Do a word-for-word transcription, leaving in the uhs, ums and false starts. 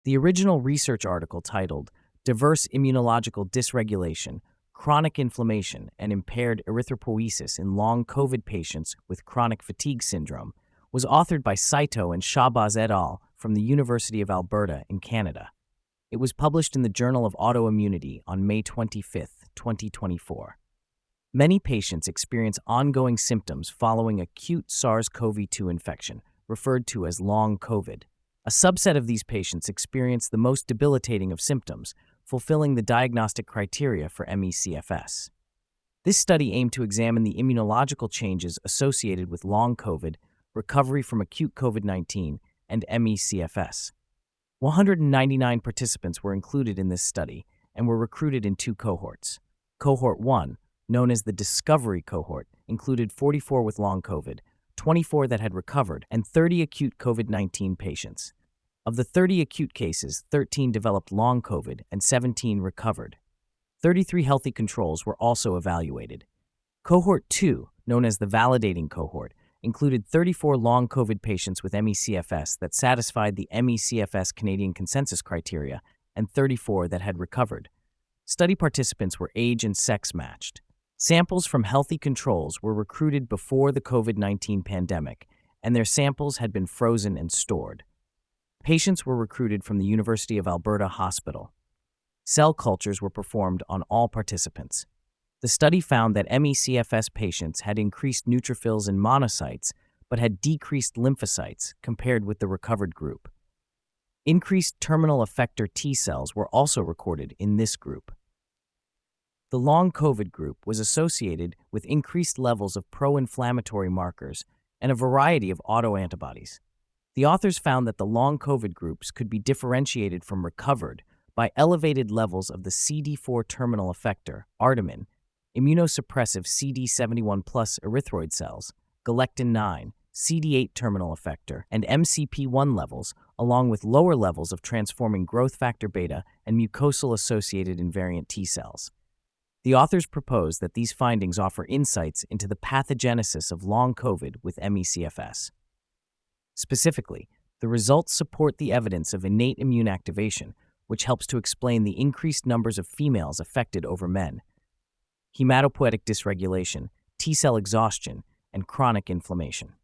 The original research article titled Diverse Immunological Dysregulation, Chronic Inflammation, and Impaired Erythropoiesis in Long COVID Patients with Chronic Fatigue Syndrome was authored by Saito and Shahbaz et al. From the University of Alberta in Canada. It was published in the Journal of Autoimmunity on May twenty-fifth, twenty twenty-four. Many patients experience ongoing symptoms following acute SARS CoV two infection, referred to as long COVID. A subset of these patients experience the most debilitating of symptoms, fulfilling the diagnostic criteria for M E C F S. This study aimed to examine the immunological changes associated with long COVID, recovery from acute COVID nineteen, and M E C F S. one hundred ninety-nine participants were included in this study and were recruited in two cohorts. Cohort one, known as the Discovery Cohort, included forty-four with long COVID, twenty-four that had recovered, and thirty acute COVID nineteen patients. Of the thirty acute cases, thirteen developed long COVID and seventeen recovered. thirty-three healthy controls were also evaluated. Cohort two, known as the Validating Cohort, included thirty-four long COVID patients with M E C F S that satisfied the M E C F S Canadian Consensus criteria and thirty-four that had recovered. Study participants were age and sex matched. Samples from healthy controls were recruited before the COVID nineteen pandemic, and their samples had been frozen and stored. Patients were recruited from the University of Alberta Hospital. Cell cultures were performed on all participants. The study found that M E C F S patients had increased neutrophils and monocytes, but had decreased lymphocytes compared with the recovered group. Increased terminal effector T cells were also recorded in this group. The long COVID group was associated with increased levels of pro-inflammatory markers and a variety of autoantibodies. The authors found that the long COVID groups could be differentiated from recovered by elevated levels of the C D four terminal effector, artemin, immunosuppressive C D seventy-one plus erythroid cells, galectin nine, C D eight terminal effector, and M C P one levels, along with lower levels of transforming growth factor beta and mucosal-associated invariant T cells. The authors propose that these findings offer insights into the pathogenesis of long COVID with M E C F S. Specifically, the results support the evidence of innate immune activation, which helps to explain the increased numbers of females affected over men, hematopoietic dysregulation, T-cell exhaustion, and chronic inflammation.